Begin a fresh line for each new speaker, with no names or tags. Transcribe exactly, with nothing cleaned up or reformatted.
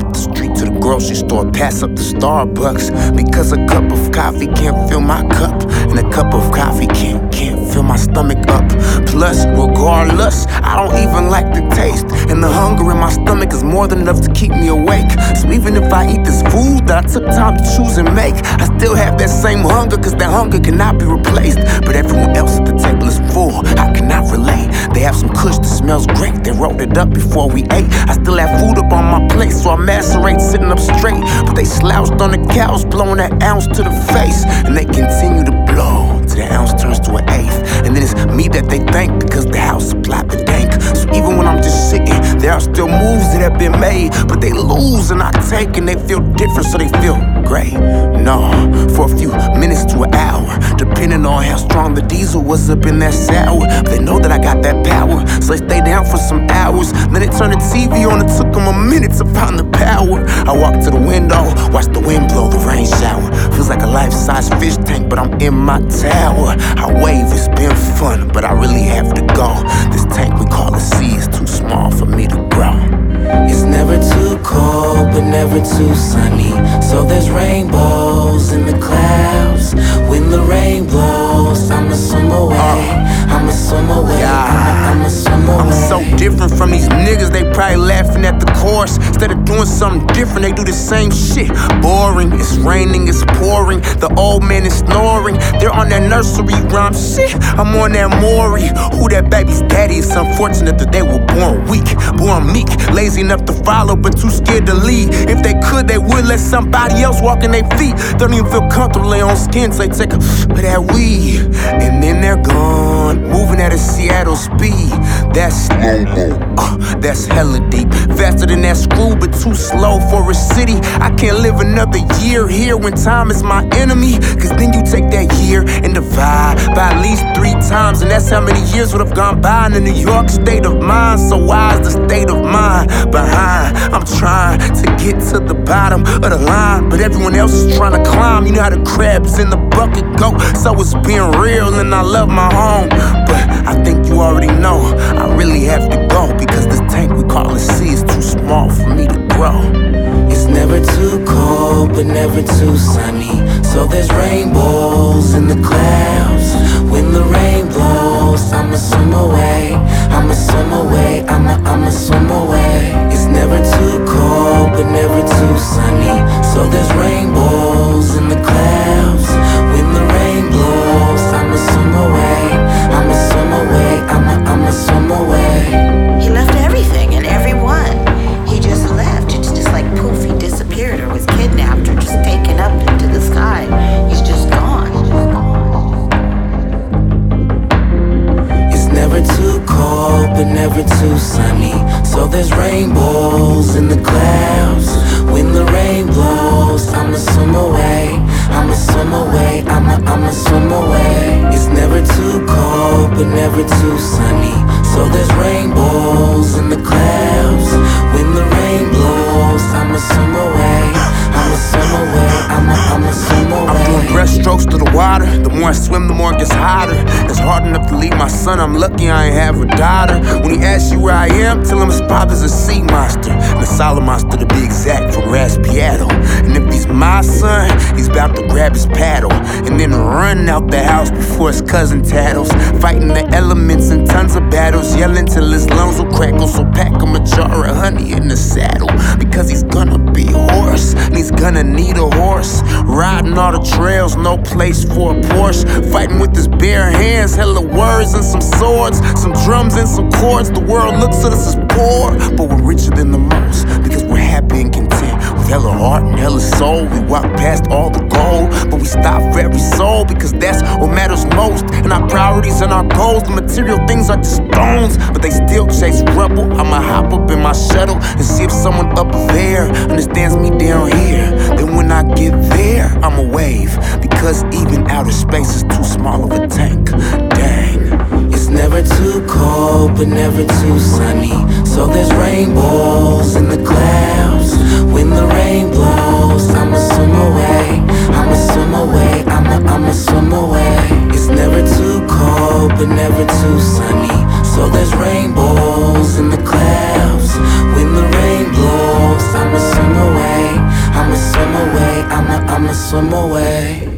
up the street to the grocery store, pass up the Starbucks. Because a cup of coffee can't fill my cup, and a cup of coffee can't, can't fill my stomach up. Plus, regardless, I don't even like the taste, and the hunger in my stomach is more than enough to keep me awake. So even if I eat this food that I took time to choose and make, I still have that same hunger, cause that hunger cannot be replaced. But everyone else at the table is full, I cannot relate. They have some kush that smells great, they rolled it up before we ate. I still have food up on my plate, so I macerate sitting up straight. But they slouched on the couch, blowing that ounce to the face, and they continue to blow till the ounce turns to an eighth. And then it's me that they thank, because the house supplied the dank. So even when I'm just sitting, there are still moves that have been made, but they lose and I take, and they feel different, so they feel great. No, for a few minutes to an hour, depending on how strong the diesel was up in that sour. But they know that I got that power, so they stay down for some hours. Then they turn the T V on, it took them a minute to find the power. I walk to the window, watch the wind blow the rain shower. Feels like a life-size fish tank, but I'm in my tower. I wave, it's been fun, but I really have to go. This tank we call a sea is too small for me to grow.
It's never too cold, but never too sunny. So there's rainbows in the clouds. When the rain blows, I'ma swim away. I'ma swim away.
Yeah.
I'ma swim away.
I'm so different from these niggas, they probably laughing at the chorus. Instead of doing something different, they do the same shit. Boring, it's raining, it's pouring. The old man is snoring. They're on that nursery rhyme shit. I'm on that Maury. Who that baby's daddy? It's unfortunate that they were born weak, born meek, lazy enough to follow, but too scared to lead. If they could, they would let somebody else walk in their feet. They don't even feel comfortable in their own skin, so they take a of that weed, and then they're gone, moving at a Seattle speed. That's slow-mo, uh, that's hella deep. Faster than that screw, but too slow for a city. I can't live another year here when time is my enemy. Cause then you take that year and divide by at least three times, and that's how many years would have gone by in the New York state of mind. So why is the state of mind behind? I'm trying to get to the bottom of the line, but everyone else is trying to climb. You know how the crabs in the bucket go, so it's being real and I love my home. But I think you already know I really have to go, because this tank we call a sea is too small for me to grow.
It's never too cold, but never too sunny. So there's rainbows in the clouds. When the rain blows, I'ma swim away. I'ma swim away, I'ma, I'ma swim away. It's never too cold, but never too sunny. So there's rainbows in the clouds. When the rain blows, I'ma swim away. I'ma swim away, I'ma, I'ma swim away.
He left everything and everyone. He just left. It's just like poof, he disappeared or was kidnapped or just taken up into the sky. He's just gone.
It's never too cold, but never too sunny. So there's rainbows in the clouds. When the rain blows, I'ma swim away. I'ma swim away, I'ma, I'ma swim away. It's never too cold, but never too sunny. So there's rainbows in the clouds. When the rain blows, I'ma swim away. I'ma swim away, I'ma, I'ma swim away.
I'm doing breaststrokes to the water. The more I swim, the more it gets hotter. It's hard enough to leave my son, I'm lucky I ain't have a daughter. When he asks you where I am, tell him his father's a sea monster, and a solid monster to be exact, from Raspiato. And if he's my son, he's about to grab his paddle and then run out the house before his cousin tattles. Fighting the elements in tons of battles, yelling till his lungs will crackle. So pack him a jar of honey in the saddle, because he's gonna be a horse, and he's gonna need a horse. Riding all the trails, no place for a Porsche. Fighting with his bare hands, hella words and some swords, some drums and some chords. The world looks at us as poor, but we're richer than the most, because we're happy and content. With hella heart and hella soul, we walk past all the gold, but we stop for every soul, because that's what matters most. And our priorities and our goals, the material things are just stones, but they still chase rubble. I'ma hop up in my shuttle and see if someone up there understands me down here. Then when I get there, I'ma wave, because even outer space is too small of a tank. Dang.
It's never too cold, but never too sunny. So there's rainbows in the clouds. When the rain blows, I'ma swim away. I'ma swim away, I'ma, I'ma swim away. It's never too cold, but never too sunny. So there's rainbows in the clouds. When the rain blows, I'ma swim away. I'ma swim away.